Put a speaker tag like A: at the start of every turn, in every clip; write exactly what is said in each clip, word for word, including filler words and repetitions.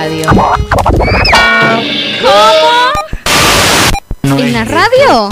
A: radio. ¿Cómo? ¿En la radio?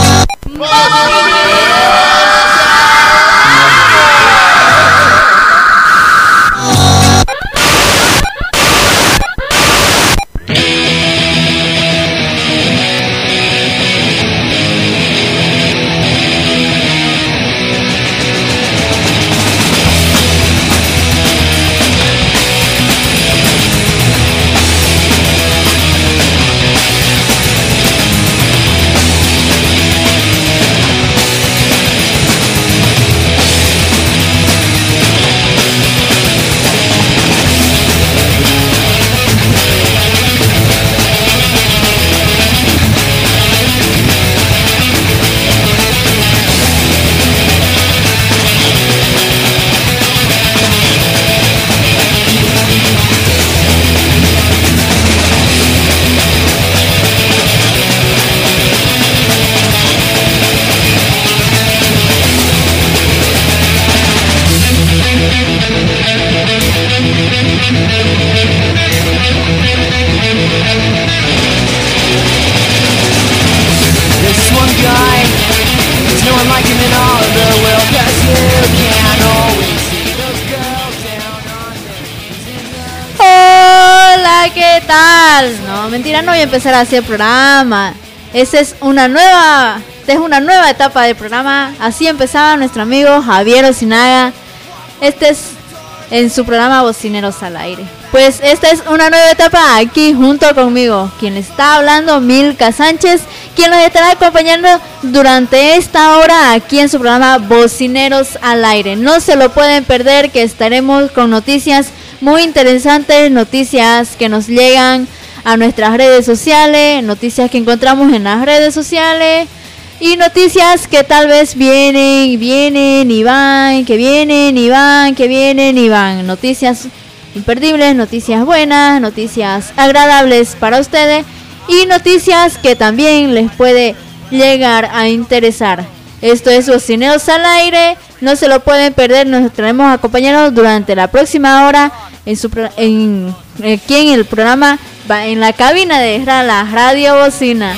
A: ¿Qué tal? No, mentira, no voy a empezar así el programa. Esa es una nueva, esta es una nueva etapa del programa. Así empezaba nuestro amigo Javier Osinaga. Este es en su programa Bocineros al Aire. Pues esta es una nueva etapa aquí junto conmigo. Quien está hablando, Milka Sánchez, quien nos estará acompañando durante esta hora aquí en su programa Bocineros al Aire. No se lo pueden perder, que estaremos con noticias muy interesantes, noticias que nos llegan a nuestras redes sociales, noticias que encontramos en las redes sociales y noticias que tal vez vienen, vienen y van, que vienen y van, que vienen y van. Noticias imperdibles, noticias buenas, noticias agradables para ustedes y noticias que también les puede llegar a interesar. Esto es Bocineros al Aire, no se lo pueden perder, nos estaremos acompañando durante la próxima hora en su en aquí en el programa, en la cabina de la Radio Bocina.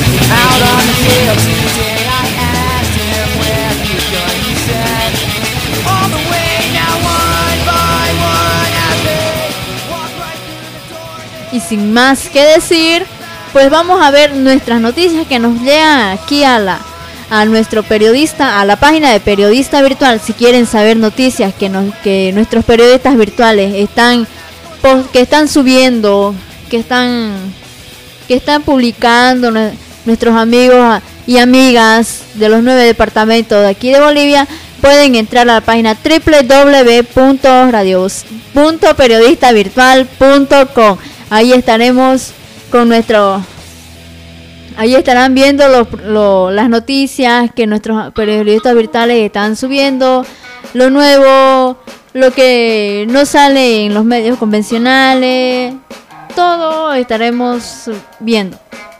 A: Y sin más que decir, pues vamos a ver nuestras noticias que nos llegan aquí a la a nuestro periodista, a la página de Periodista Virtual. Si quieren saber noticias que nos, que nuestros periodistas virtuales están que están subiendo, que están que están publicando nuestros amigos y amigas de los nueve departamentos de aquí de Bolivia, pueden entrar a la página doble u doble u doble u punto radio punto periodista virtual punto com. Ahí estaremos con nuestro Ahí estarán viendo lo, lo, las noticias que nuestros periodistas virtuales están subiendo, lo nuevo, lo que no sale en los medios convencionales, todo estaremos viendo.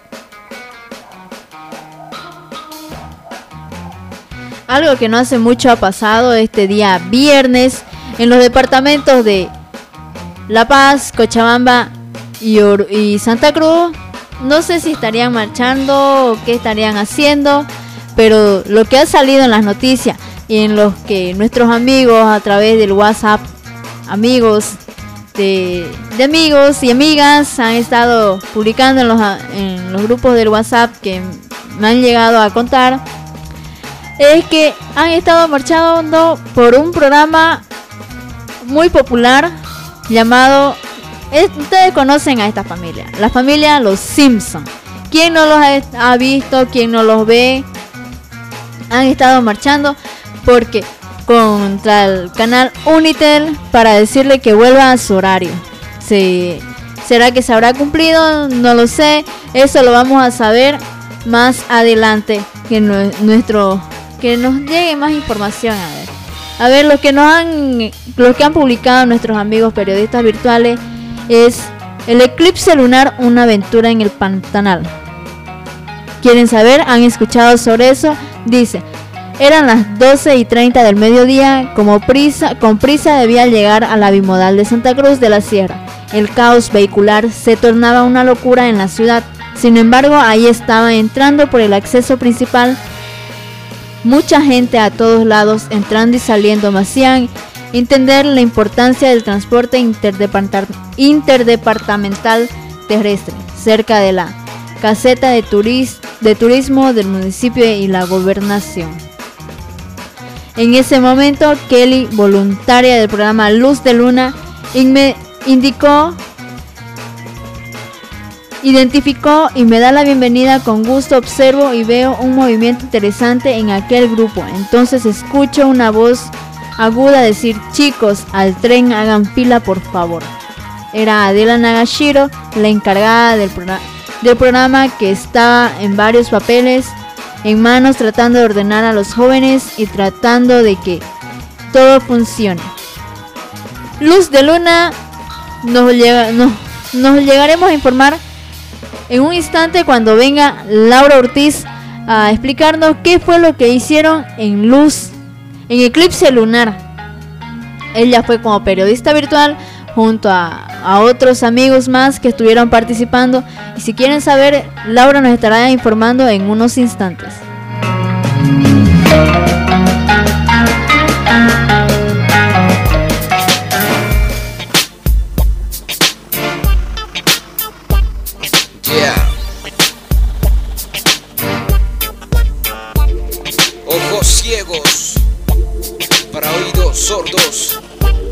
A: Algo que no hace mucho ha pasado este día viernes en los departamentos de La Paz, Cochabamba y, Or- y Santa Cruz. No sé si estarían marchando o qué estarían haciendo, pero lo que ha salido en las noticias y en los que nuestros amigos a través del WhatsApp, amigos de, de amigos y amigas han estado publicando en los, en los grupos del WhatsApp que me han llegado a contar, es que han estado marchando por un programa muy popular llamado... Ustedes conocen a esta familia, la familia Los Simpson. ¿Quién no los ha visto? ¿Quién no los ve? Han estado marchando porque contra el canal Unitel para decirle que vuelva a su horario. Sí. ¿Será que se habrá cumplido? No lo sé. Eso lo vamos a saber más adelante. Que nuestro que nos llegue más información. A ver, a ver lo que nos han, lo que han publicado nuestros amigos periodistas virtuales. Es el eclipse lunar, una aventura en el Pantanal. ¿Quieren saber? ¿Han escuchado sobre eso? Dice, eran las doce y treinta del mediodía, como prisa, con prisa debía llegar a la bimodal de Santa Cruz de la Sierra. el caos vehicular se tornaba una locura en la ciudad. Sin embargo, ahí estaba entrando por el acceso principal mucha gente a todos lados, entrando y saliendo. Me hacían entender la importancia del transporte interdepart- interdepartamental terrestre cerca de la caseta de, turis- de turismo del municipio y la gobernación. En ese momento, Kelly, voluntaria del programa Luz de Luna, me indicó, identificó y me da la bienvenida. Con gusto observo y veo un movimiento interesante en aquel grupo. Entonces escucho una voz aguda decir: chicos, al tren, hagan fila por favor. Era Adela Nagashiro, la encargada del, pro- del programa, que estaba en varios papeles en manos, tratando de ordenar a los jóvenes y tratando de que todo funcione. Luz de Luna, nos, llega, no, nos llegaremos a informar en un instante cuando venga Laura Ortiz a explicarnos qué fue lo que hicieron en Luz, en Eclipse Lunar. Ella fue como periodista virtual junto a, a otros amigos más que estuvieron participando, y si quieren saber, Laura nos estará informando en unos instantes.
B: Yeah. Ojos ciegos para oídos sordos.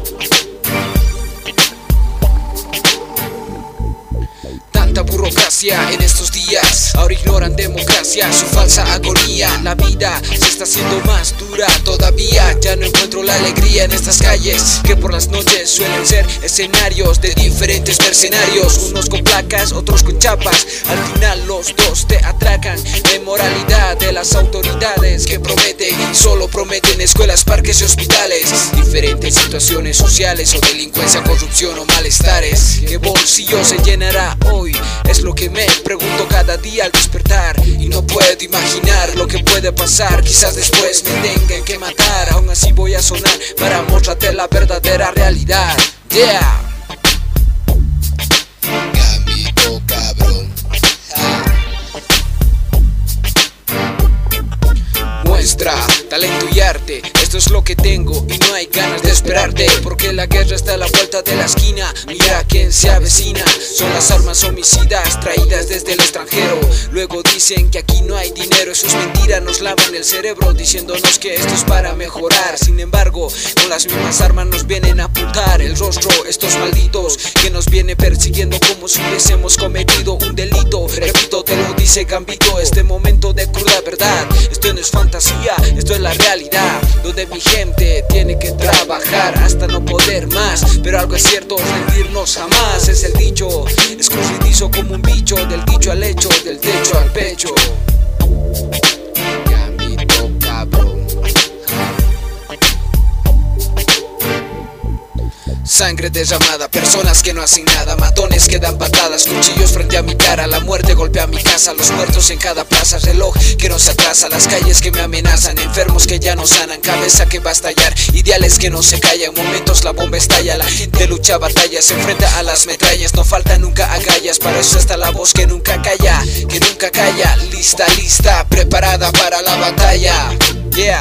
B: Tanta burocracia en estos días, ahora ignoran democracia, su falsa agonía. La vida se está haciendo más dura todavía. Ya no encuentro la alegría en estas calles, que por las noches suelen ser escenarios de diferentes mercenarios, unos con placas, otros con chapas. Al final los dos te atracan. La inmoralidad de las autoridades que prometen, solo prometen escuelas, parques y hospitales. Diferentes situaciones sociales o delincuencia, corrupción o malestares. ¿Qué bolsillo se llenará hoy? Es lo que me pregunto cada día al despertar, y no puedo imaginar lo que puede pasar. Quizás después me tengan que matar, aún así voy a sonar para mostrarte la verdadera realidad. Yeah. Gambito cabrón. Ah. Muestra talento y arte, esto es lo que tengo y no hay ganas de esperarte, porque la guerra está a la vuelta de la esquina. Mira quién se avecina, son las armas homicidas traídas desde el extranjero. Luego dicen que aquí no hay dinero, eso es mentira, nos lavan el cerebro diciéndonos que esto es para mejorar. Sin embargo, con las mismas armas nos vienen a apuntar el rostro estos malditos que nos vienen persiguiendo como si hubiésemos cometido un delito. Repito, te lo dice Gambito, este momento de cruda verdad, esto no es fantasía, esto es la realidad, donde mi gente tiene que trabajar hasta no poder más. Pero algo es cierto, rendirnos jamás es el dicho, escurridizo como un bicho, del dicho al hecho, del techo al pecho. Gambito cabrón. Sangre derramada, personas que no hacen nada, matones que dan patadas, cuchillos frente a mi cara, la muerte golpea mi casa, los muertos en cada plaza, reloj que no se atrasa, las calles que me amenazan, enfermos que ya no sanan, cabeza que va a estallar, ideales que no se callan, momentos la bomba estalla, la gente lucha, batalla, se enfrenta a las metrallas, no falta nunca agallas, para eso está la voz que nunca calla, que nunca calla, lista, lista, preparada para la batalla. Yeah.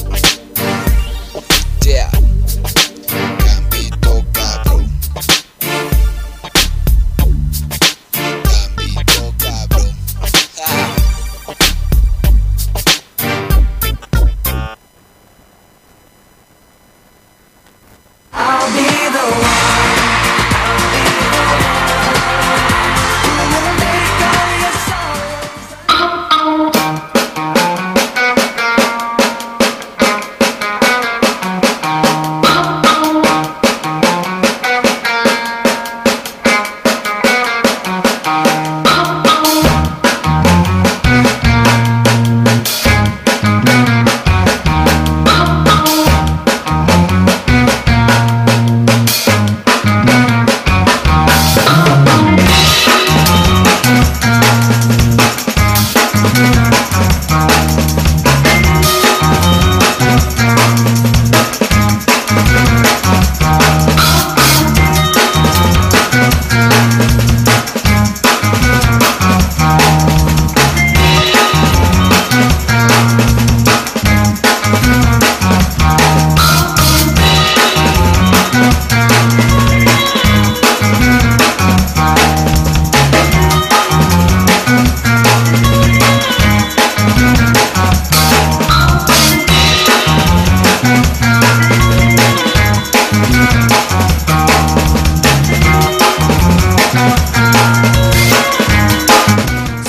B: Yeah.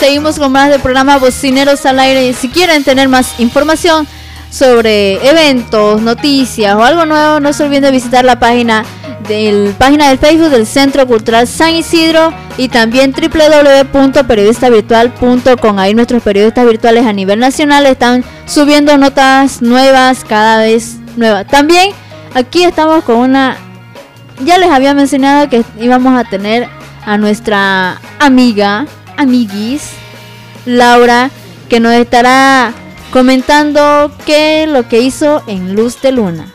A: seguimos con más del programa Bocineros al Aire. Si quieren tener más información sobre eventos, noticias o algo nuevo, no se olviden de visitar la página del página del Facebook del Centro Cultural San Isidro y también doble u doble u doble u punto periodista virtual punto com. Ahí nuestros periodistas virtuales a nivel nacional están subiendo notas nuevas, cada vez nuevas. También aquí estamos con una, ya les había mencionado que íbamos a tener a nuestra amiga, amiguis, Laura, que nos estará comentando qué es lo que hizo en Luz de Luna.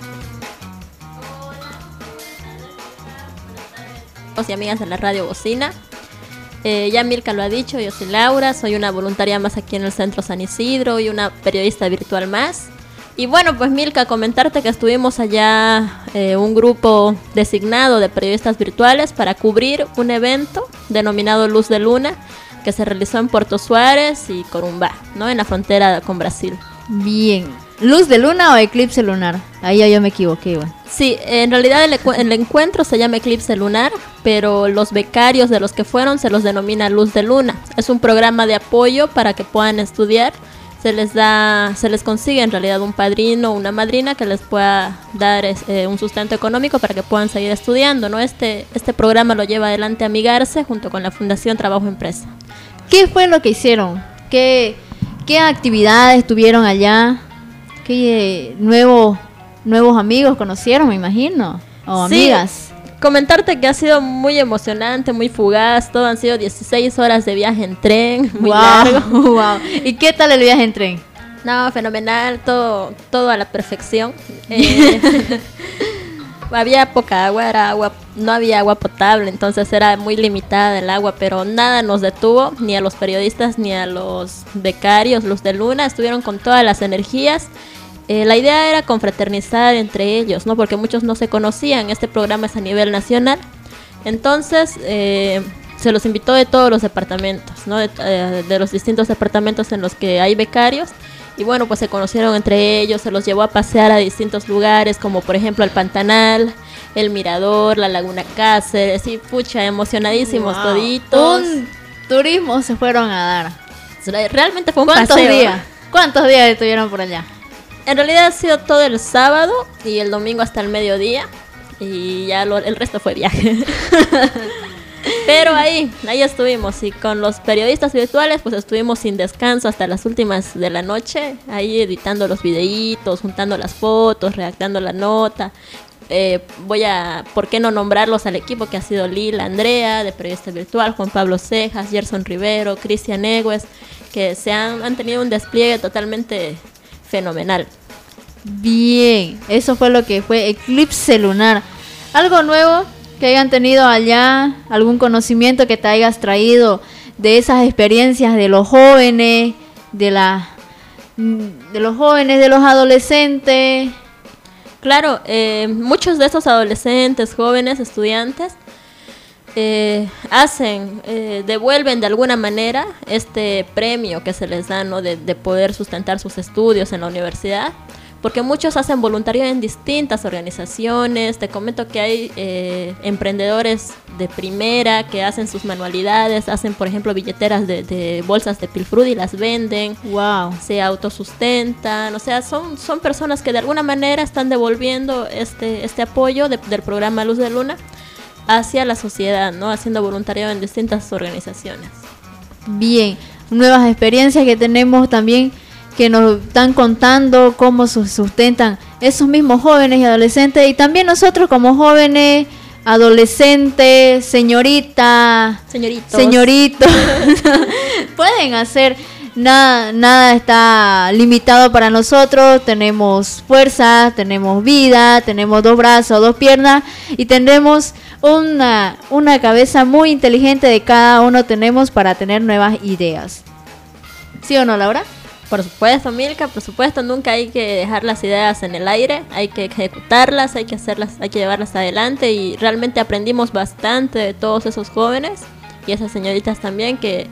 C: Y amigas de la Radio Bocina, eh, ya Milka lo ha dicho, yo soy Laura, soy una voluntaria más aquí en el Centro San Isidro y una periodista virtual más. Y bueno, pues Milka, comentarte que estuvimos allá eh, un grupo designado de periodistas virtuales para cubrir un evento denominado Luz de Luna, que se realizó en Puerto Suárez y Corumbá, ¿no? En la frontera con Brasil.
A: Bien, ¿Luz de Luna o eclipse lunar? Ahí ya yo me equivoqué, bueno.
C: Sí, en realidad el, el encuentro se llama eclipse lunar, pero los becarios de los que fueron se los denomina Luz de Luna. Es un programa de apoyo para que puedan estudiar. Se les da, se les consigue en realidad un padrino o una madrina que les pueda dar eh, un sustento económico para que puedan seguir estudiando, ¿no? Este, este programa lo lleva adelante Amigarse junto con la Fundación Trabajo Empresa.
A: ¿Qué fue lo que hicieron? ¿Qué, qué actividades tuvieron allá? ¿Qué eh, nuevos nuevos amigos conocieron, me imagino? ¿O
C: sí,
A: amigas?
C: Comentarte que ha sido muy emocionante, muy fugaz. Todo han sido dieciséis horas de viaje en tren, muy
A: wow,
C: largo.
A: Wow. ¿Y qué tal el viaje en tren?
C: No, fenomenal, todo, todo a la perfección. Eh, había poca agua, era agua, no había agua potable, entonces era muy limitada el agua, pero nada nos detuvo, ni a los periodistas ni a los becarios. Luz de Luna estuvieron con todas las energías. Eh, la idea era confraternizar entre ellos, ¿no? Porque muchos no se conocían. Este programa es a nivel nacional. Entonces, eh, se los invitó de todos los departamentos, ¿no? De, eh, de los distintos departamentos en los que hay becarios. Y bueno, pues se conocieron entre ellos, se los llevó a pasear a distintos lugares, como por ejemplo al Pantanal, el Mirador, la Laguna Cáceres, y pucha, emocionadísimos wow. toditos.
A: Un turismo se fueron a
C: dar. Realmente fue un
A: ¿Cuántos
C: paseo.
A: días? ¿Cuántos días estuvieron por allá?
C: En realidad ha sido todo el sábado y el domingo hasta el mediodía, y ya lo, el resto fue viaje. Pero ahí, ahí estuvimos, y con los periodistas virtuales pues estuvimos sin descanso hasta las últimas de la noche, ahí editando los videitos, juntando las fotos, redactando la nota. Eh, voy a, ¿por qué no nombrarlos al equipo que ha sido Lila, Andrea, de periodista virtual, Juan Pablo Cejas, Gerson Rivero, Cristian Egues, que se han, han tenido un despliegue totalmente fenomenal.
A: Bien, eso fue lo que fue Eclipse Lunar. ¿Algo nuevo que hayan tenido allá? ¿Algún conocimiento que te hayas traído de esas experiencias de los jóvenes, de la, de los jóvenes, de los adolescentes?
C: Claro, eh, muchos de esos adolescentes, jóvenes, estudiantes eh, hacen, eh, devuelven de alguna manera este premio que se les da, ¿no? de, de poder sustentar sus estudios en la universidad, porque muchos hacen voluntariado en distintas organizaciones. Te comento que hay eh, emprendedores de primera que hacen sus manualidades, hacen por ejemplo billeteras de, de bolsas de pilfrud y las venden.
A: Wow.
C: Se autosustentan, o sea, son, son personas que de alguna manera están devolviendo este, este apoyo de, del programa Luz de Luna hacia la sociedad, ¿no? Haciendo voluntariado en distintas organizaciones.
A: Bien, nuevas experiencias que tenemos también, que nos están contando cómo se sustentan esos mismos jóvenes y adolescentes, y también nosotros como jóvenes, adolescentes, señoritas,
C: señoritos,
A: señoritos pueden hacer. Nada, nada está limitado para nosotros. Tenemos fuerza, tenemos vida, tenemos dos brazos, dos piernas, y tenemos una, una cabeza muy inteligente de cada uno tenemos para tener nuevas ideas. ¿Sí o no, Laura?
C: Por supuesto, Milka, por supuesto, nunca hay que dejar las ideas en el aire, hay que ejecutarlas, hay que hacerlas, hay que llevarlas adelante, y realmente aprendimos bastante de todos esos jóvenes y esas señoritas también que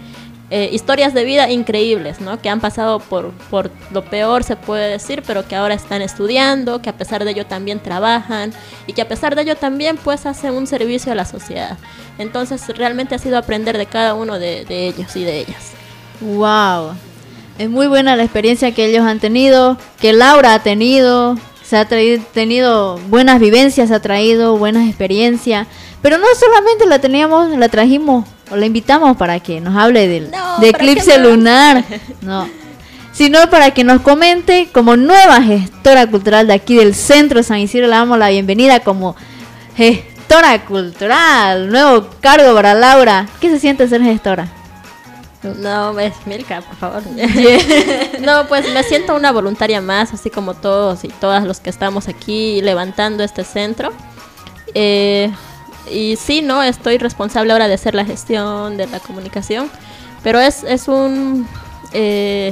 C: eh, historias de vida increíbles, ¿no? Que han pasado por, por lo peor, se puede decir, pero que ahora están estudiando, que a pesar de ello también trabajan y que a pesar de ello también pues hacen un servicio a la sociedad. Entonces realmente ha sido aprender de cada uno de, de ellos y de ellas.
A: Wow, es muy buena la experiencia que ellos han tenido, que Laura ha tenido, se ha traído, tenido buenas vivencias, ha traído buenas experiencias, pero no solamente la teníamos, la trajimos o la invitamos para que nos hable del
C: No,
A: de
C: ¿para
A: eclipse
C: qué más?
A: lunar, no, sino para que nos comente como nueva gestora cultural de aquí del Centro San Isidro. Le damos la bienvenida como gestora cultural, nuevo cargo para Laura. ¿Qué se siente ser gestora?
C: No, es Milka, por favor. No, pues me siento una voluntaria más, así como todos y todas los que estamos aquí levantando este centro. Eh, y sí, no, estoy responsable ahora de hacer la gestión, de la comunicación, pero es, es un... Eh,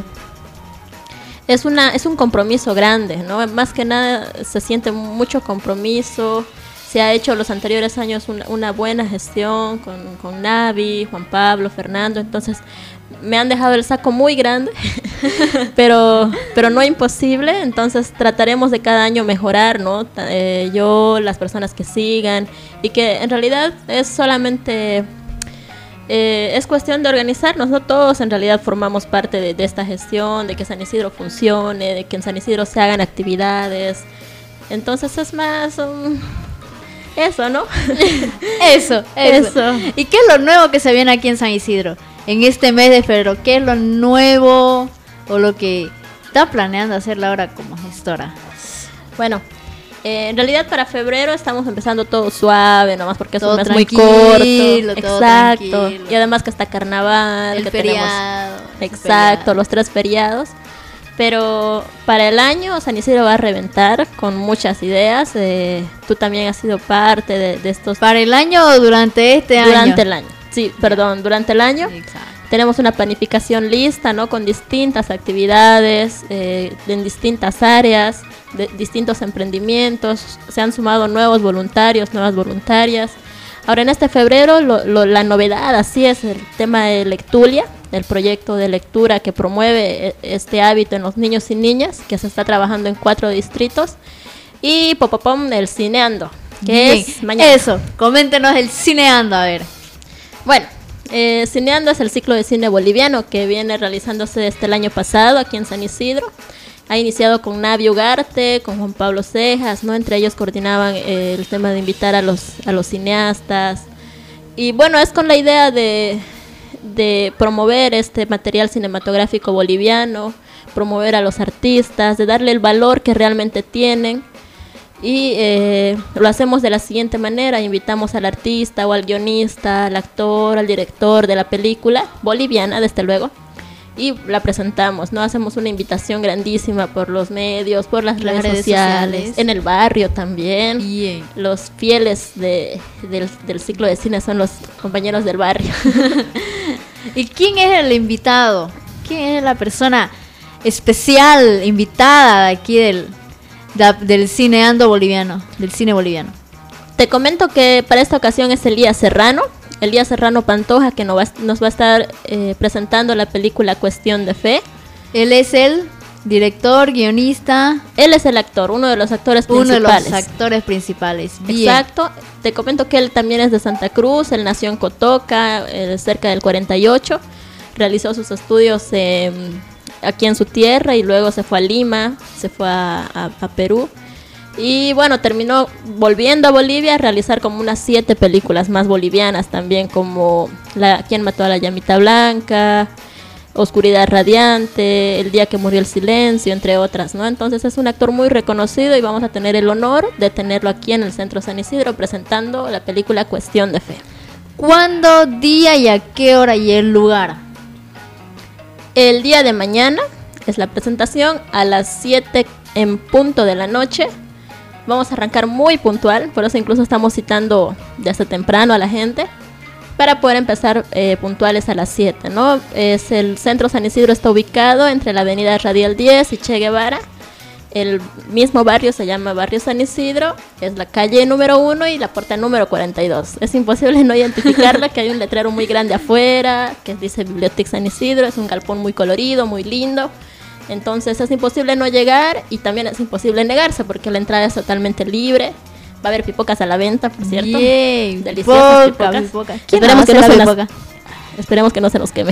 C: es una es un compromiso grande, ¿no? Más que nada se siente mucho compromiso. Se ha hecho los anteriores años una, una buena gestión con, con Navi, Juan Pablo, Fernando, entonces me han dejado el saco muy grande, pero pero no imposible, entonces trataremos de cada año mejorar, ¿no? Eh, yo, las personas que sigan, y que en realidad es solamente... Eh, es cuestión de organizarnos, no todos en realidad formamos parte de, de esta gestión, de que San Isidro funcione, de que en San Isidro se hagan actividades, entonces es más... Um, Eso, ¿no?
A: Eso, eso,
C: Eso.
A: ¿Y qué es lo nuevo que se viene aquí en San Isidro? En este mes de febrero, ¿qué es lo nuevo o lo que está planeando hacer Laura como gestora?
C: Bueno, eh, en realidad para febrero estamos empezando todo suave, nomás porque es
A: Todo
C: un mes muy
A: tranquilo,
C: corto.
A: todo
C: Exacto.
A: tranquilo.
C: Y además que está carnaval,
A: El
C: que
A: feriado.
C: tenemos... Exacto, los tres feriados. Pero para el año San Isidro va a reventar con muchas ideas. Eh, tú también has sido parte de, de estos...
A: ¿Para el año o durante este año?
C: Durante el año, sí, perdón, durante el año.
A: Exacto.
C: Tenemos una planificación lista, ¿no? Con distintas actividades, eh, en distintas áreas, de distintos emprendimientos. Se han sumado nuevos voluntarios, nuevas voluntarias. Ahora en este febrero lo, lo, la novedad así es el tema de Lectulia, el proyecto de lectura que promueve este hábito en los niños y niñas, que se está trabajando en cuatro distritos. Y Popopom, el Cineando, que
A: Bien,
C: es mañana.
A: Eso, coméntenos el Cineando, a ver.
C: Bueno, eh, Cineando es el ciclo de cine boliviano que viene realizándose desde el año pasado aquí en San Isidro. Ha iniciado con Navi Ugarte, con Juan Pablo Cejas, ¿no? Entre ellos coordinaban eh, el tema de invitar a los, a los cineastas. Y bueno, es con la idea de, de promover este material cinematográfico boliviano, promover a los artistas, de darle el valor que realmente tienen. Y eh, lo hacemos de la siguiente manera: invitamos al artista o al guionista, al actor, al director de la película, boliviana desde luego, y la presentamos, ¿no? Hacemos una invitación grandísima por los medios, por las,
A: Las
C: redes,
A: redes
C: sociales,
A: sociales.
C: en el barrio también.
A: Bien.
C: Los fieles de, del, del ciclo de cine son los compañeros del barrio.
A: ¿Y quién es el invitado? ¿Quién es la persona especial, invitada de aquí del, da- del cineando boliviano, del cine boliviano?
C: Te comento que para esta ocasión es Elías Serrano, Elías Serrano Pantoja, que nos va, nos va a estar eh, presentando la película Cuestión de Fe.
A: Él es el director, guionista,
C: Él es el actor, uno de los actores
A: uno de
C: principales.
A: los actores principales. Bien.
C: Exacto. Te comento que él también es de Santa Cruz, él nació en Cotoca, eh, cerca del cuarenta y ocho. Realizó sus estudios eh, aquí en su tierra y luego se fue a Lima, se fue a, a, a Perú. Y bueno, terminó volviendo a Bolivia a realizar como unas siete películas más bolivianas también, como la, ¿Quién mató a la llamita blanca?, Oscuridad radiante, El día que murió el silencio, entre otras, ¿no? Entonces es un actor muy reconocido y vamos a tener el honor de tenerlo aquí en el Centro San Isidro presentando la película Cuestión de Fe.
A: ¿Cuándo, día y a qué hora y el lugar?
C: El día de mañana es la presentación a las siete en punto de la noche. Vamos a arrancar muy puntual, por eso incluso estamos citando desde temprano a la gente para poder empezar eh, puntuales a las siete, ¿no? Es el Centro San Isidro está ubicado entre la avenida Radial diez y Che Guevara, El mismo barrio se llama Barrio San Isidro, es la calle número uno y la puerta número cuarenta y dos. Es imposible no identificarla, que hay un letrero muy grande afuera que dice Biblioteca San Isidro, es un galpón muy colorido, muy lindo. Entonces es imposible no llegar y también es imposible negarse porque la entrada es totalmente libre. Va a haber pipocas a la venta, por cierto.
A: Yay,
C: deliciosas
A: pipoca,
C: pipocas.
A: pipoca. ¿Quién
C: Esperemos
A: hace
C: que, no
A: la
C: se
A: pipoca?
C: las, esperemos que no se nos queme.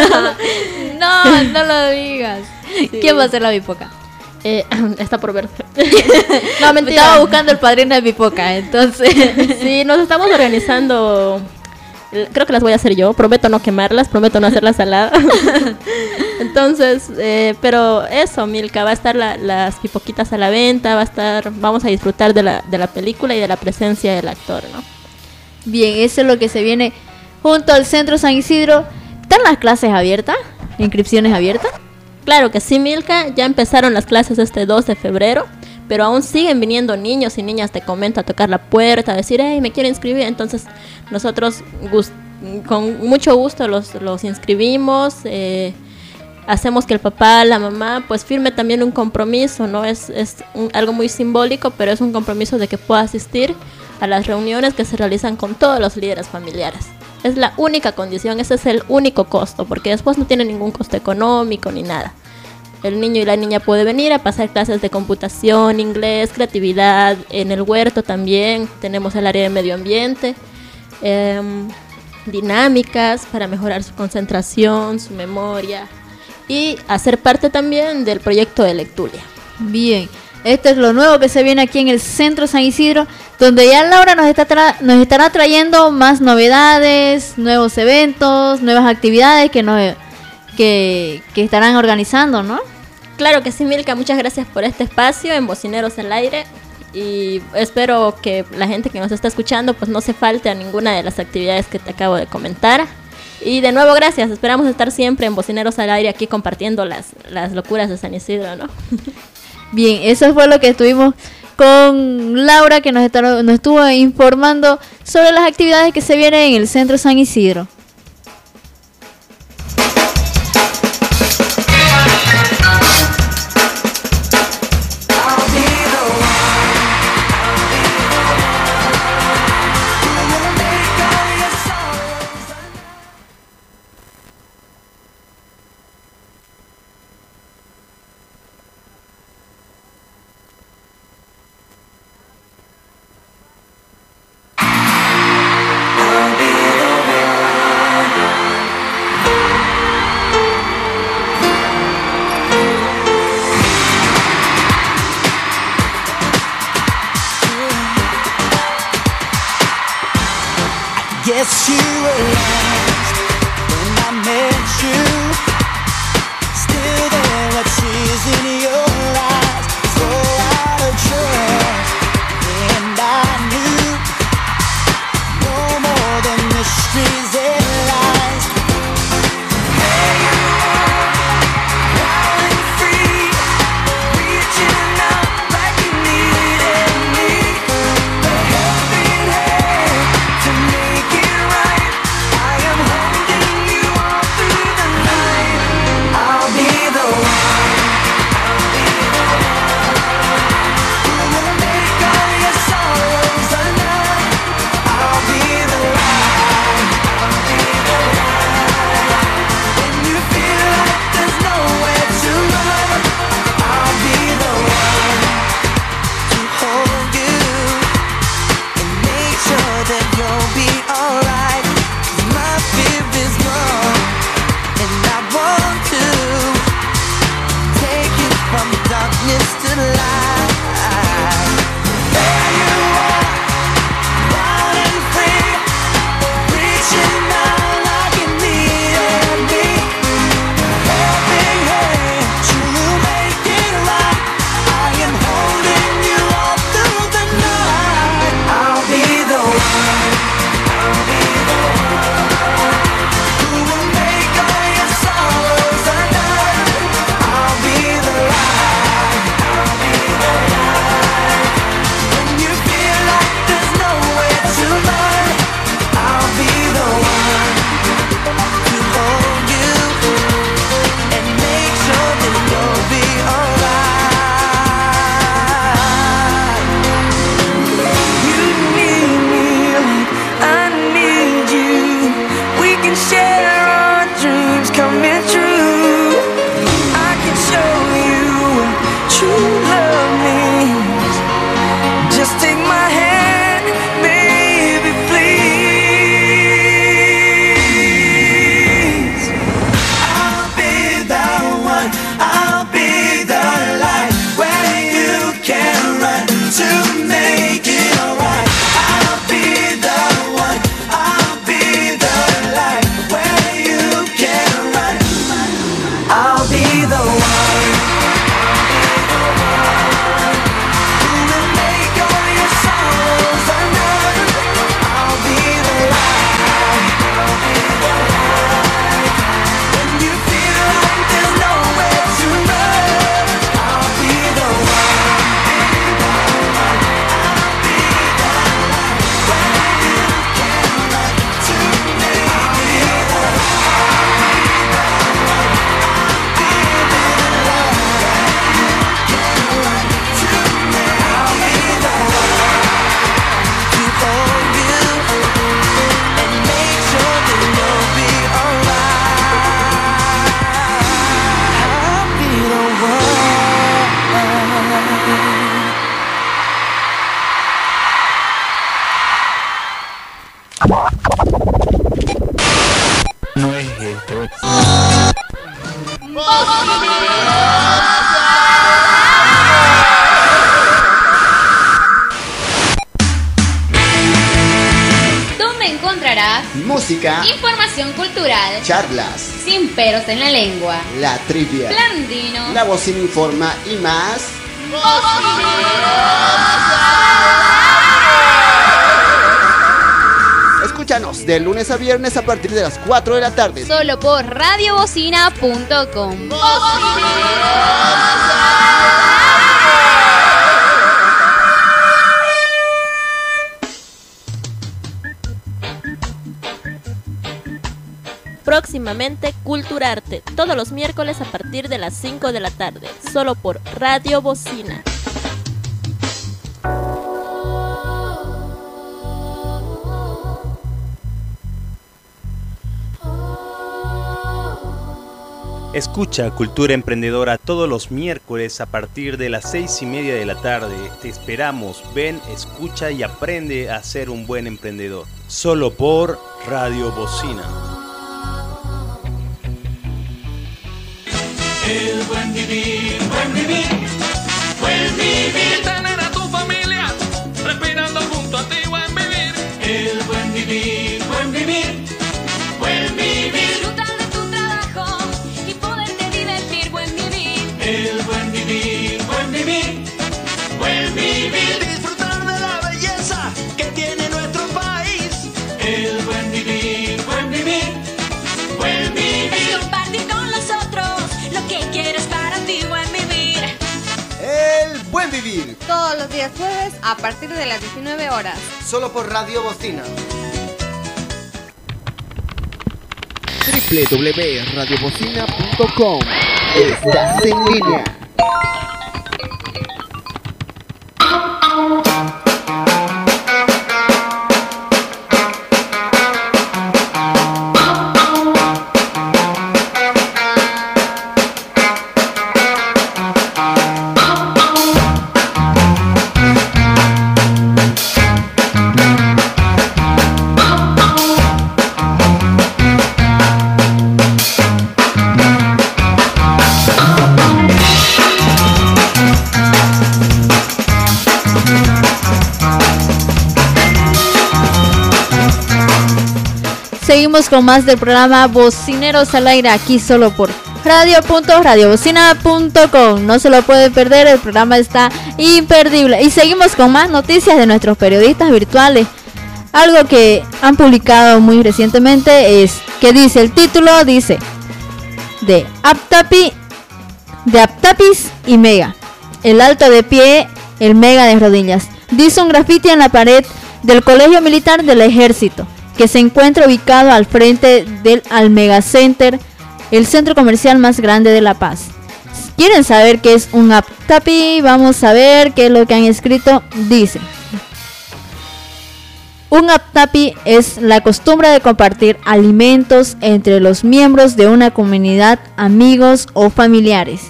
A: No, no lo digas.
C: Sí.
A: ¿Quién va a hacer la pipoca?
C: Eh, está por ver. No, mentira.
A: Estaba buscando el padrino de pipoca, entonces.
C: Sí, nos estamos organizando. Creo que las voy a hacer yo. Prometo no quemarlas, prometo no hacerlas saladas. Entonces, eh, pero eso, Milka, va a estar la, las pipoquitas a la venta, va a estar, vamos a disfrutar de la, de la película y de la presencia del actor, ¿no?
A: Bien, eso es lo que se viene junto al Centro San Isidro. ¿Están las clases abiertas? ¿Inscripciones abiertas?
C: Claro que sí, Milka, ya empezaron las clases este dos de febrero, pero aún siguen viniendo niños y niñas, te comento, a tocar la puerta, a decir, hey, me quiero inscribir. Entonces nosotros gust- con mucho gusto los, los inscribimos, eh, hacemos que el papá, la mamá, pues firme también un compromiso, ¿no? Es, es un, algo muy simbólico, pero es un compromiso de que pueda asistir a las reuniones que se realizan con todos los líderes familiares. Es la única condición, ese es el único costo, porque después no tiene ningún costo económico ni nada. El niño y la niña puede venir a pasar clases de computación, inglés, creatividad, en el huerto también tenemos el área de medio ambiente, eh, dinámicas para mejorar su concentración, su memoria y hacer parte también del proyecto de Lectulia.
A: Bien, esto es lo nuevo que se viene aquí en el Centro San Isidro, donde ya Laura nos, está tra- nos estará trayendo más novedades, nuevos eventos, nuevas actividades que, nos, que, que estarán organizando, ¿no?
C: Claro que sí, Milka, muchas gracias por este espacio en Bocineros al Aire y espero que la gente que nos está escuchando pues no se falte a ninguna de las actividades que te acabo de comentar. Y de nuevo gracias, esperamos estar siempre en Bocineros al Aire aquí compartiendo las, las locuras de San Isidro, ¿no?
A: Bien, eso fue lo que estuvimos con Laura, que nos, estar, nos estuvo informando sobre las actividades que se vienen en el Centro San Isidro.
D: Guess you were lost when I met you. Still there, what sees in your eyes so out of trust. And I knew no more than mysteries and lies. There you are, wild and free, reaching out like you needed me. The helping hand to make it right. I am holding you all through the night. I'll be the one. I'll be
E: share our dreams coming true. I can show you what true love means. Just take my hand, baby, please. I'll be the one, I'll be the light where you can run to make it alright. I'll be the one, I'll be the light where you can run. I'll be the one.
F: No es esto.
G: Donde encontrarás
H: música,
G: información cultural,
H: charlas,
G: sin peros en la lengua,
H: la trivia,
G: Blandino,
H: la bocina informa y más. Escúchanos de lunes a viernes a partir de las cuatro de la tarde.
G: solo por radio bocina punto com.
C: Próximamente Culturarte, todos los miércoles a partir de las cinco de la tarde, solo por Radio Bocina.
I: Escucha Cultura Emprendedora todos los miércoles a partir de las seis y media de la tarde. Te esperamos. Ven, escucha y aprende a ser un buen emprendedor. Solo por Radio Bocina.
J: El buen vivir, buen vivir, buen vivir. Tener a tu familia respirando junto a ti, buen vivir. El buen vivir, buen vivir, buen vivir.
K: Disfrutar de tu trabajo y poderte divertir, buen vivir.
J: El buen vivir, buen vivir, buen vivir.
E: Disfrutar de la belleza que tiene nuestro país.
J: El buen vivir, buen vivir, buen vivir.
K: Compartir con los otros lo que quieres para ti, buen vivir.
H: El buen vivir.
L: Todos los días jueves a partir de las diecinueve horas.
H: Solo por Radio Bocina. doble u doble u doble u punto radio bocina punto com. Estás en línea.
A: Seguimos con más del programa Bocineros al Aire, aquí solo por radio punto radio bocina punto com. No se lo puede perder, el programa está imperdible. Y seguimos con más noticias de nuestros periodistas virtuales. Algo que han publicado muy recientemente es que dice, el título dice de Aptapi, de Aptapis y Mega. El alto de pie, el Mega de rodillas. Dice un grafiti en la pared del Colegio Militar del Ejército, que se encuentra ubicado al frente del Almega Center, el centro comercial más grande de La Paz. ¿Quieren saber qué es un Aptapi? Vamos a ver qué es lo que han escrito. Dice: Un aptapi es la costumbre de compartir alimentos entre los miembros de una comunidad, amigos o familiares.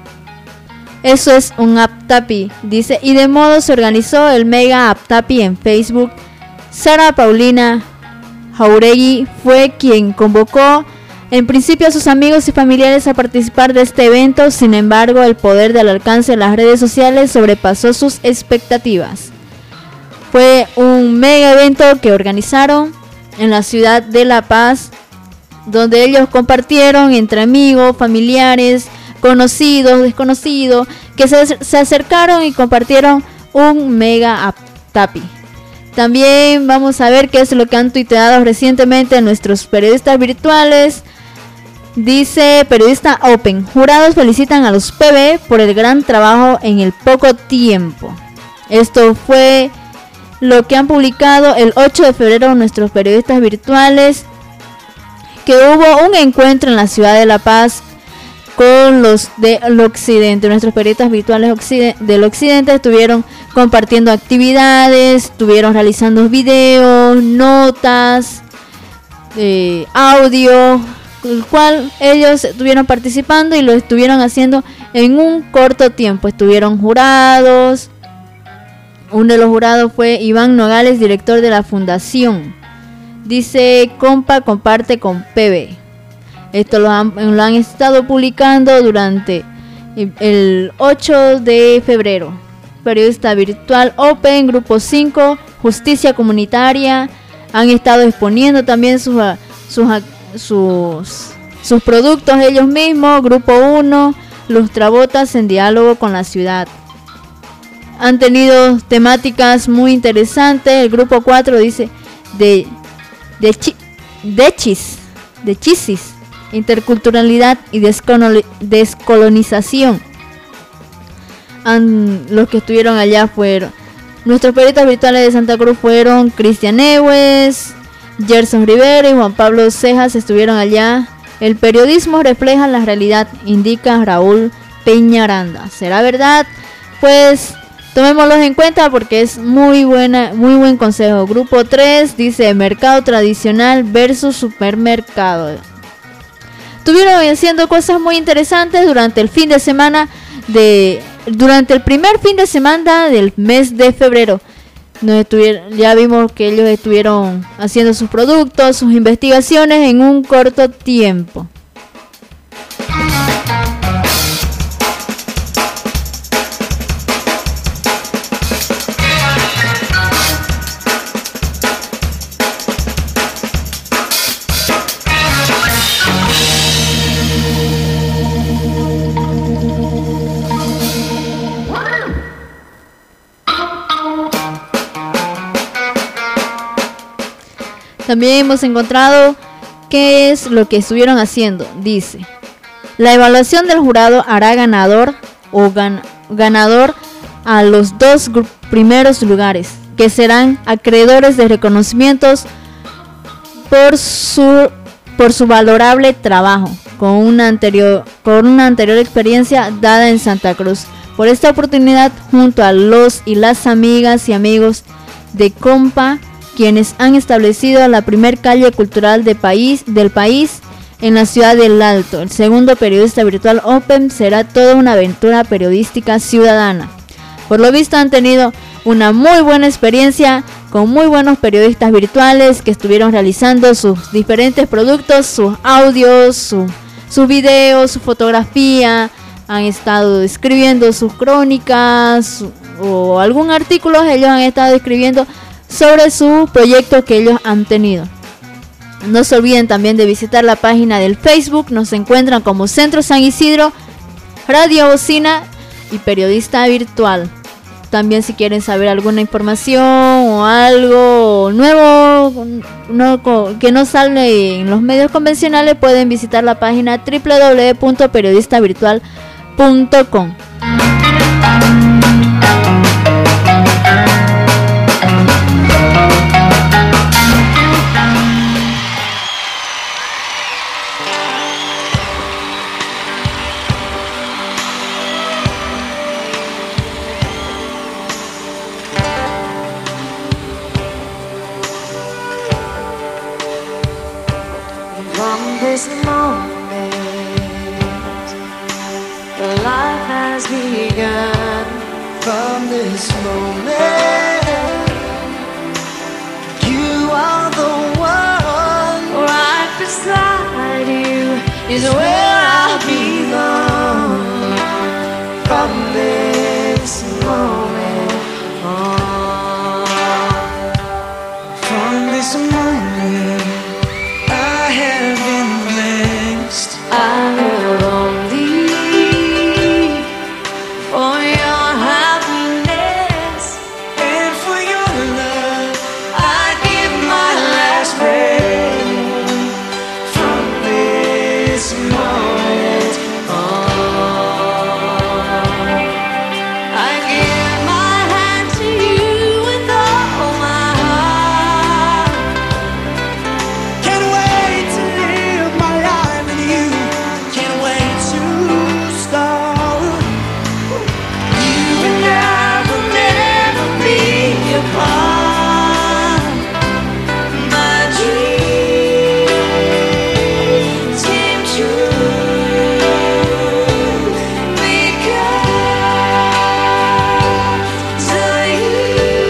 A: Eso es un aptapi, dice, y de modo se organizó el mega aptapi en Facebook. Sara Paulina Jauregui fue quien convocó en principio a sus amigos y familiares a participar de este evento. Sin embargo, el poder del alcance de las redes sociales sobrepasó sus expectativas. Fue un mega evento que organizaron en la ciudad de La Paz, donde ellos compartieron entre amigos, familiares, conocidos, desconocidos, que se, se acercaron y compartieron un mega aptapi. También vamos a ver qué es lo que han tuiteado recientemente nuestros periodistas virtuales. Dice periodista Open: jurados felicitan a los P B por el gran trabajo en el poco tiempo. Esto fue lo que han publicado el ocho de febrero nuestros periodistas virtuales, que hubo un encuentro en la ciudad de La Paz con los del occidente. Nuestros periodistas virtuales occide- del occidente estuvieron compartiendo actividades, estuvieron realizando videos, notas, eh, audio, el cual ellos estuvieron participando y lo estuvieron haciendo en un corto tiempo. Estuvieron jurados. Uno de los jurados fue Iván Nogales, director de la fundación. Dice: compa comparte con P B. Esto lo han, lo han estado publicando durante el ocho de febrero. Periodista virtual Open, Grupo cinco, Justicia Comunitaria, han estado exponiendo también sus, sus, sus, sus productos ellos mismos. Grupo uno, Lustrabotas en diálogo con la ciudad. Han tenido temáticas muy interesantes. El grupo cuatro dice de, de, chi, de chis, de chisis, interculturalidad y descolonización. Han, los que estuvieron allá fueron nuestros periodistas virtuales de Santa Cruz, fueron Cristian Eves, Gerson Rivera y Juan Pablo Cejas. Estuvieron allá. El periodismo refleja la realidad, indica Raúl Peñaranda. ¿Será verdad? Pues tomémoslos en cuenta porque es muy buena, muy buen consejo. Grupo tres dice mercado tradicional versus supermercado. Estuvieron haciendo cosas muy interesantes durante el fin de semana de durante el primer fin de semana del mes de febrero. Nos estuvieron, ya vimos que ellos estuvieron haciendo sus productos, sus investigaciones en un corto tiempo. También hemos encontrado qué es lo que estuvieron haciendo. Dice: la evaluación del jurado hará ganador o gan ganador a los dos primeros lugares, que serán acreedores de reconocimientos por su por su valorable trabajo con una anterior con una anterior experiencia dada en Santa Cruz. Por esta oportunidad, junto a los y las amigas y amigos de Compa, quienes han establecido la primer calle cultural de país, del país en la ciudad del Alto. El segundo periodista virtual Open será toda una aventura periodística ciudadana. Por lo visto han tenido una muy buena experiencia con muy buenos periodistas virtuales que estuvieron realizando sus diferentes productos, sus audios, su, sus videos, su fotografía. Han estado escribiendo sus crónicas o algún artículo. Ellos han estado escribiendo sobre su proyecto que ellos han tenido. No se olviden también de visitar la página del Facebook. Nos encuentran como Centro San Isidro, Radio Bocina y Periodista Virtual. También si quieren saber alguna información o algo nuevo no, que no sale en los medios convencionales, pueden visitar la página doble u doble u doble u punto periodista virtual punto com.
F: From this moment, life has begun. From this moment, you are the one. Right beside you is where I belong. From this moment on, from this moment, I have been blessed. I will only for your happiness and for your love. I give my last breath. From this moment on, I give my hand to you with all my heart. Can't wait to live my life with you. Can't wait to start. You and I will never be apart. My dreams came true because of you.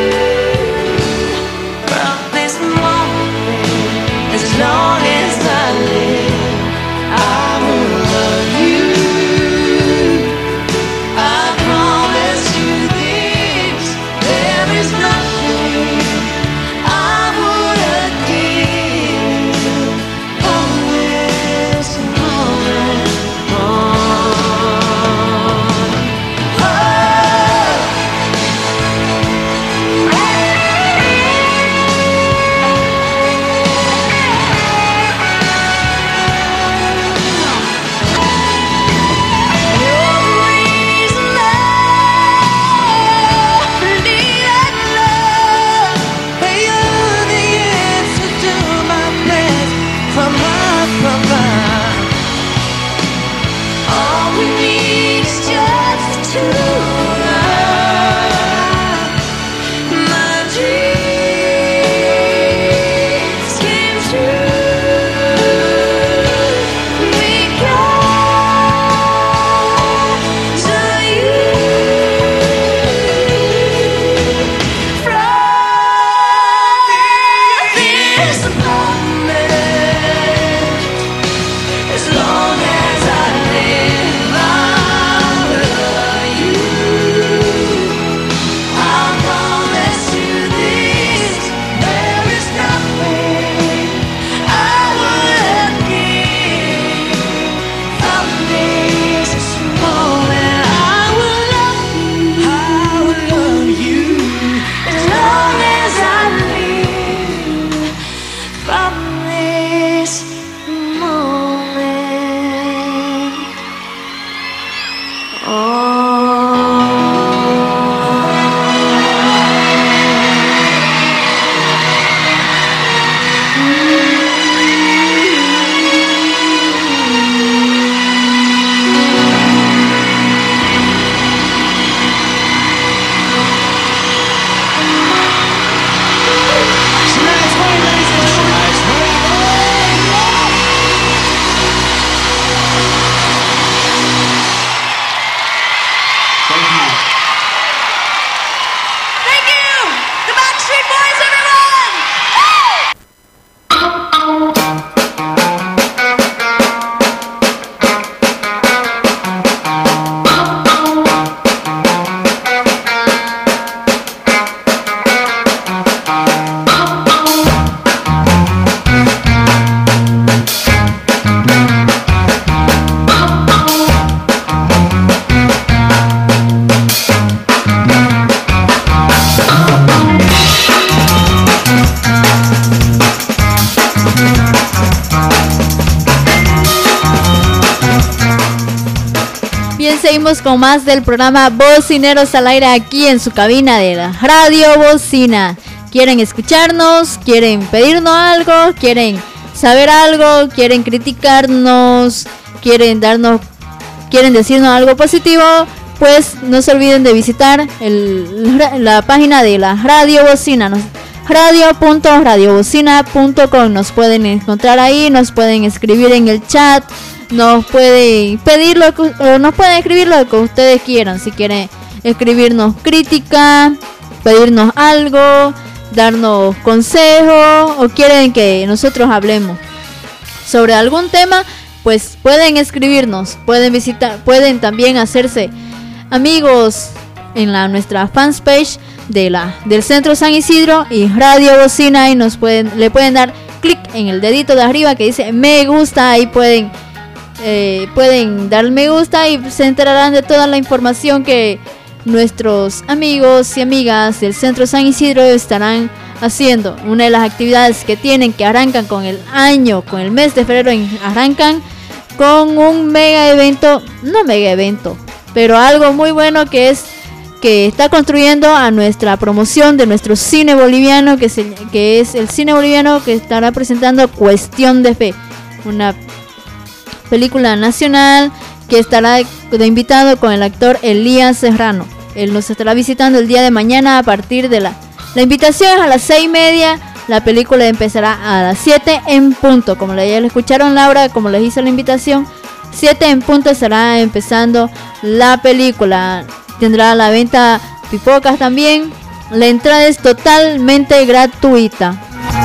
F: From this moment, as long as I live, I will love you. I promise you this, there is nothing I wouldn't give from this moment on.
A: Seguimos con más del programa Bocineros al Aire aquí en su cabina de la Radio Bocina. ¿Quieren escucharnos? ¿Quieren pedirnos algo? ¿Quieren saber algo? ¿Quieren criticarnos? ¿Quieren darnos, quieren decirnos algo positivo? Pues no se olviden de visitar el, la página de la Radio Bocina. Nos, radio punto radiobocina punto com. Nos pueden encontrar ahí, nos pueden escribir en el chat, nos pueden pedir lo que, o nos pueden escribir lo que ustedes quieran. Si quieren escribirnos crítica, pedirnos algo, darnos consejos, o quieren que nosotros hablemos sobre algún tema, pues pueden escribirnos, pueden visitar, pueden también hacerse amigos en la nuestra fanpage de la del Centro San Isidro y Radio Bocina, y nos pueden le pueden dar clic en el dedito de arriba que dice me gusta, ahí pueden eh, pueden dar me gusta y se enterarán de toda la información que nuestros amigos y amigas del Centro San Isidro estarán haciendo. Una de las actividades que tienen, que arrancan con el año, con el mes de febrero, arrancan con un mega evento, no mega evento, pero algo muy bueno, que es que está construyendo a nuestra promoción de nuestro cine boliviano, que es el, que es el cine boliviano que estará presentando Cuestión de Fe, una película nacional que estará de invitado con el actor Elías Serrano. Él nos estará visitando el día de mañana a partir de la... La invitación es a las seis y media, la película empezará a las siete en punto. Como ya le escucharon Laura, como les hice la invitación, siete en punto estará empezando la película. Tendrá a la venta pipocas también. La entrada es totalmente gratuita.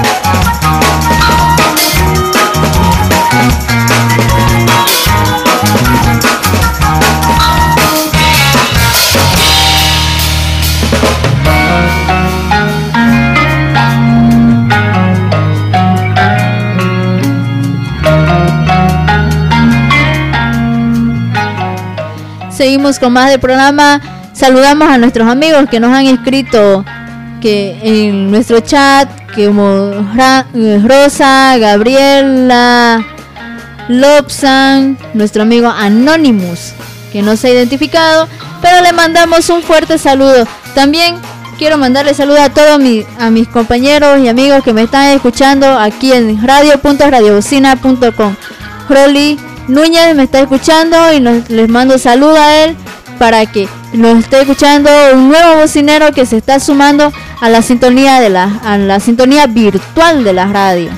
A: Seguimos con más del programa. Saludamos a nuestros amigos que nos han escrito que en nuestro chat, que como Ra- Rosa, Gabriela, Lobsan, nuestro amigo Anonymous, que no se ha identificado, pero le mandamos un fuerte saludo. También quiero mandarle saludo a todos mi, a mis compañeros y amigos que me están escuchando aquí en radio punto radiobocina punto com. Rolly Núñez me está escuchando y nos, les mando saludo a él para que nos esté escuchando, un nuevo bocinero que se está sumando a la sintonía de la a la sintonía virtual de la radio.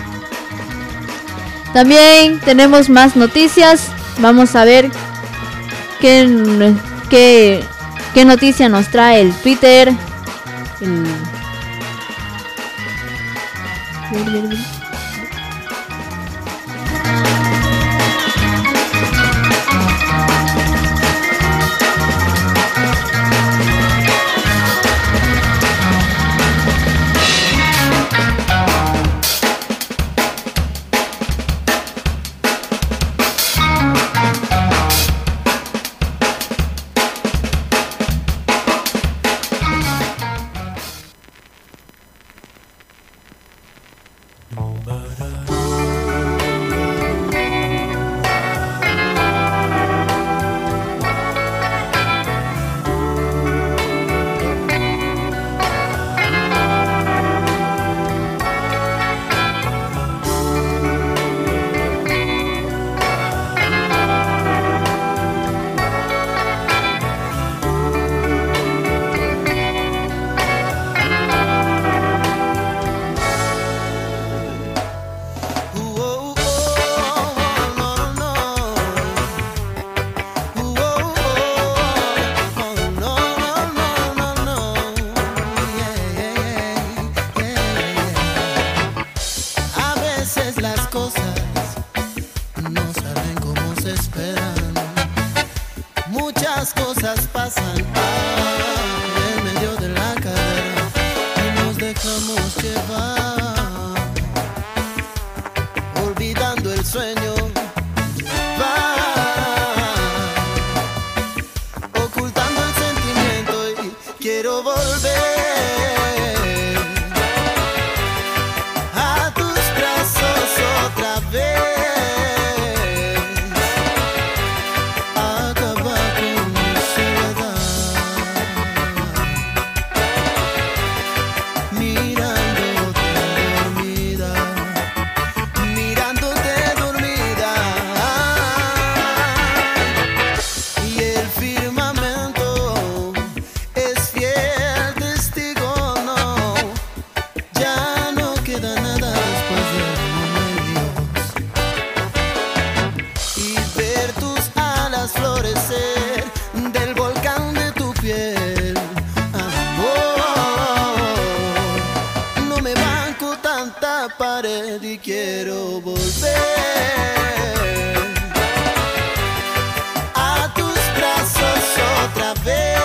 A: También tenemos más noticias. Vamos a ver qué qué, qué noticia nos trae el Twitter. El...
D: Mirándote dormida, mirándote dormida. quiero volver a tus brazos otra vez.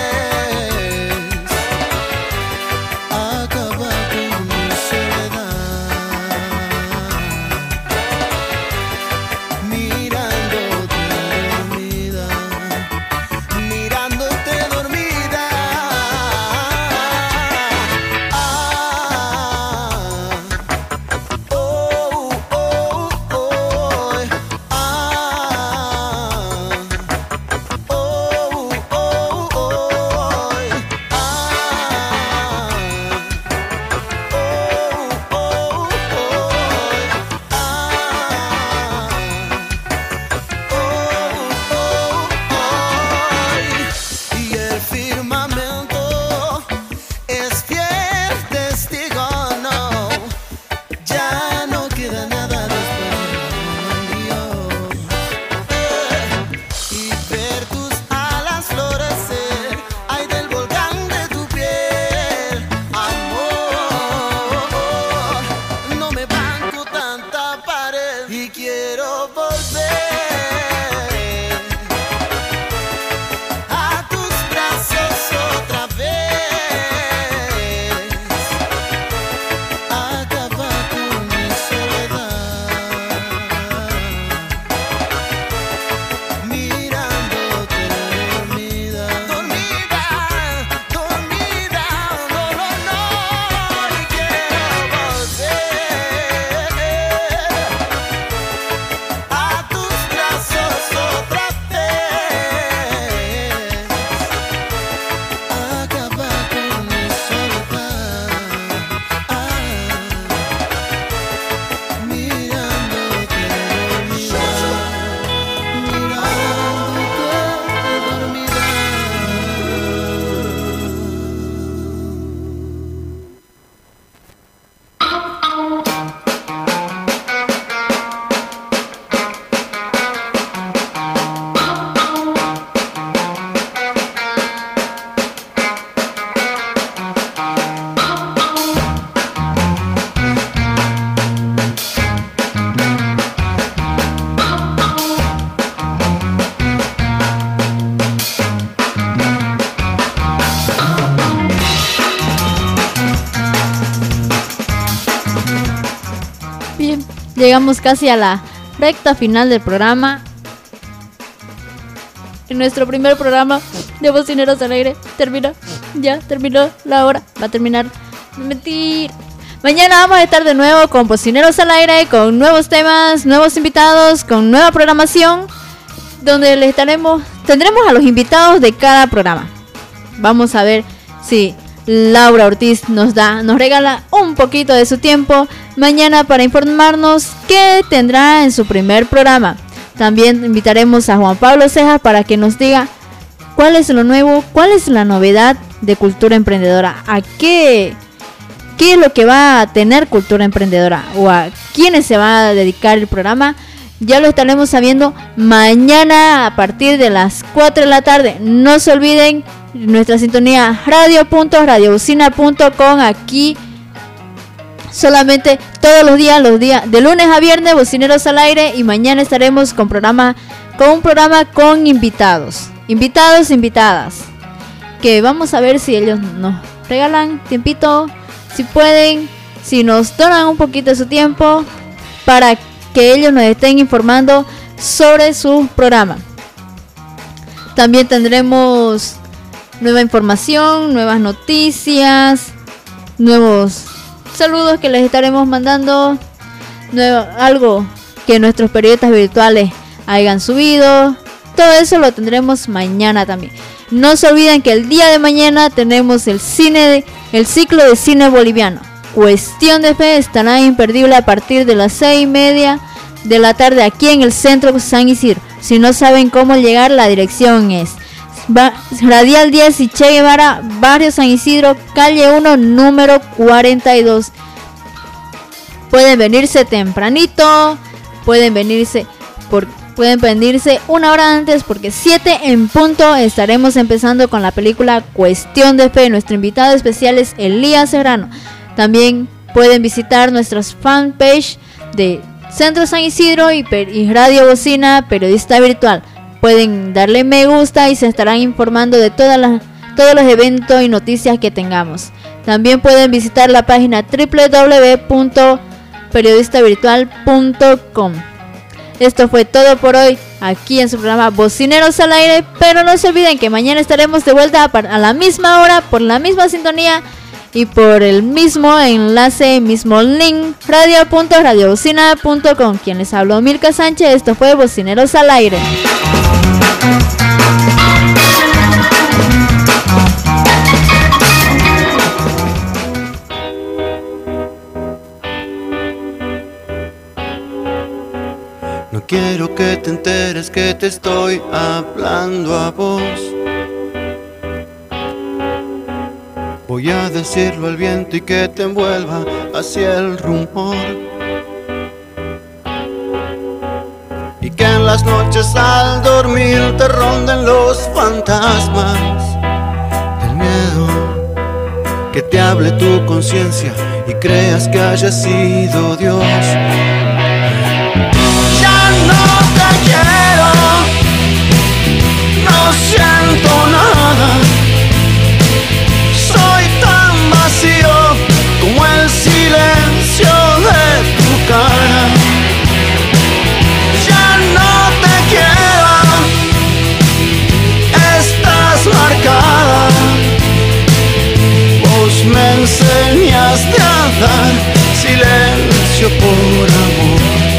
D: Acabar con mi soledad, mirándote dormida, mirándote dormida. Ah, oh, oh, oh, ah, oh, oh, oh, y el firmamento es fiel testigo, no, ya no queda nada después del adiós. Y ver tus alas florecer, ay, del volcán de tu piel, amor, no me banco tanta pared y quiero volver a tus brazos otra vez, acabar con mi soledad, mirándote dormida, dormida, dormida, no, no, no, y quiero volver a tus brazos otra vez, acabar con mi soledad, ah, mirándote dormida, mirándote
A: Bien, llegamos casi a la recta final del programa. En nuestro primer programa de Bocineros al Aire terminó, ya terminó la hora, va a terminar. Mentir. Mañana vamos a estar de nuevo con Bocineros al Aire, con nuevos temas, nuevos invitados, con nueva programación, donde les estaremos, tendremos a los invitados de cada programa. Vamos a ver si Laura Ortiz nos da, nos regala un poquito de su tiempo mañana para informarnos qué tendrá en su primer programa. También invitaremos a Juan Pablo Ceja para que nos diga cuál es lo nuevo, cuál es la novedad de Cultura Emprendedora, a qué, qué es lo que va a tener Cultura Emprendedora o a quiénes se va a dedicar el programa. Ya lo estaremos sabiendo mañana a partir de las cuatro de la tarde. No se olviden nuestra sintonía radio punto radiobocina punto com. Aquí solamente todos los días, los días de lunes a viernes, Bocineros al Aire, y mañana estaremos con programa, con un programa con invitados, invitados, invitadas, que vamos a ver si ellos nos regalan tiempito, si pueden, si nos donan un poquito de su tiempo para que ellos nos estén informando sobre su programa. También tendremos nueva información, nuevas noticias, nuevos saludos que les estaremos mandando, nuevo, algo que nuestros periodistas virtuales hayan subido. Todo eso lo tendremos mañana también. No se olviden que el día de mañana tenemos el cine de, el ciclo de cine boliviano. Cuestión de Fe estará imperdible a partir de las seis y media de la tarde aquí en el centro San Isidro. Si no saben cómo llegar, la dirección es Radial diez y Che Guevara, Barrio San Isidro, calle uno, número cuarenta y dos. Pueden venirse tempranito, pueden venirse por, pueden venirse una hora antes, porque siete en punto estaremos empezando con la película Cuestión de Fe. Nuestro invitado especial es Elías Serrano. También pueden visitar nuestras fanpage de Centro San Isidro y, per- y Radio Bocina, periodista virtual. Pueden darle me gusta y se estarán informando de todas las, todos los eventos y noticias que tengamos. También pueden visitar la página doble u doble u doble u punto periodista virtual punto com. Esto fue todo por hoy aquí en su programa Bocineros al Aire, pero no se olviden que mañana estaremos de vuelta a, par- a la misma hora, por la misma sintonía y por el mismo enlace, mismo link, radio punto radiobocina punto com. Quien les habló, Milka Sánchez. Esto fue Bocineros al Aire.
M: No quiero que te enteres que te estoy hablando a vos. Voy a decirlo al viento y que te envuelva hacia el rumor. Y que en las noches al dormir te ronden los fantasmas del miedo. Que te hable tu conciencia y creas que haya sido Dios. No te quiero, no siento nada. Soy tan vacío como el silencio de tu cara. Ya no te quiero, estás marcada. Vos me enseñaste a dar silencio por amor.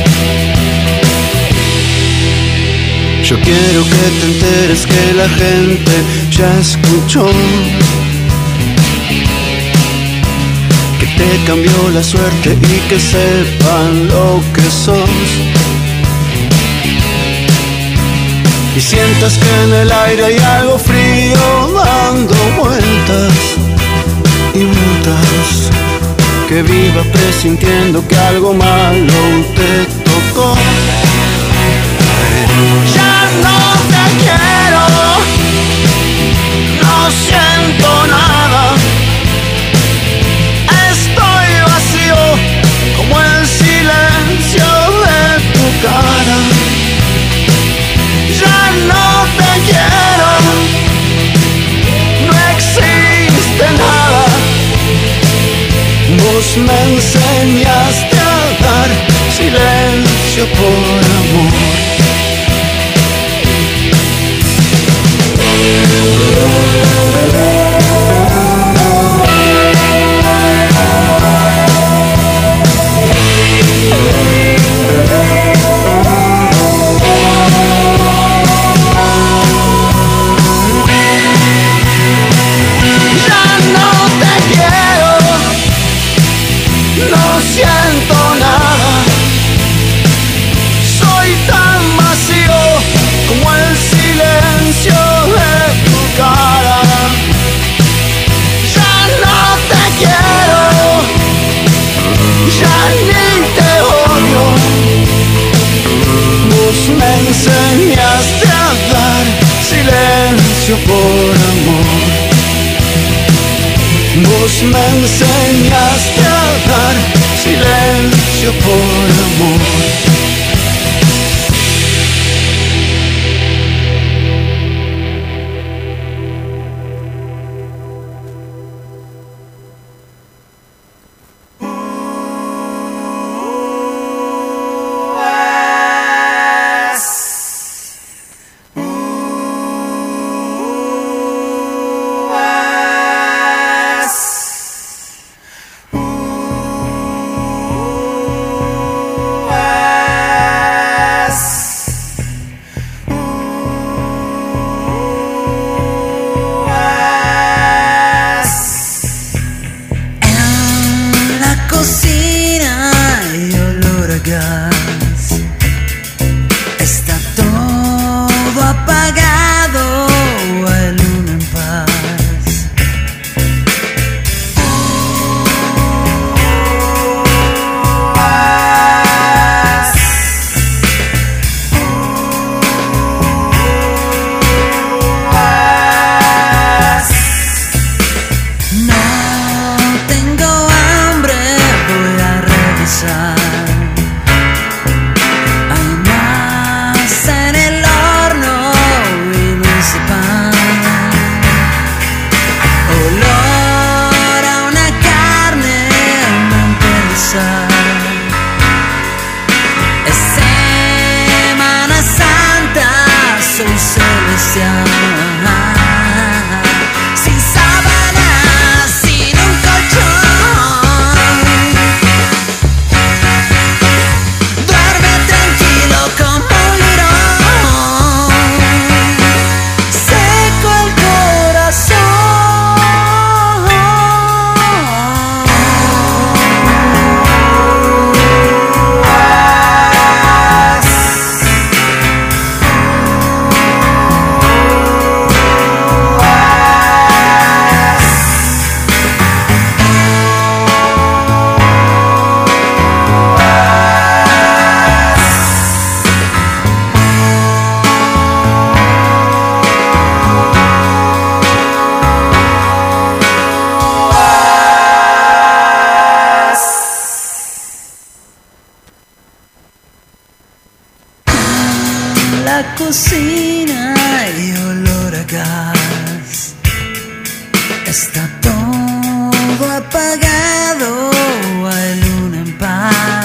M: Yo quiero que te enteres que la gente ya escuchó, que te cambió la suerte y que sepan lo que sos. Y sientas que en el aire hay algo frío dando vueltas y vueltas. Que viva presintiendo que algo malo te tocó. Ya no te quiero, no siento nada. Estoy vacío como el silencio de tu cara. Ya no te quiero, no existe nada. Vos me enseñaste a dar silencio por amor. No siento nada, soy tan vacío como el silencio de tu cara. Ya no te quiero, ya ni te odio. Vos me enseñaste a dar silencio por amor. Vos me enseñaste a dar silencio por amor.
E: West.
N: la cocina y olor a gas. Está todo apagado, hay luna en paz.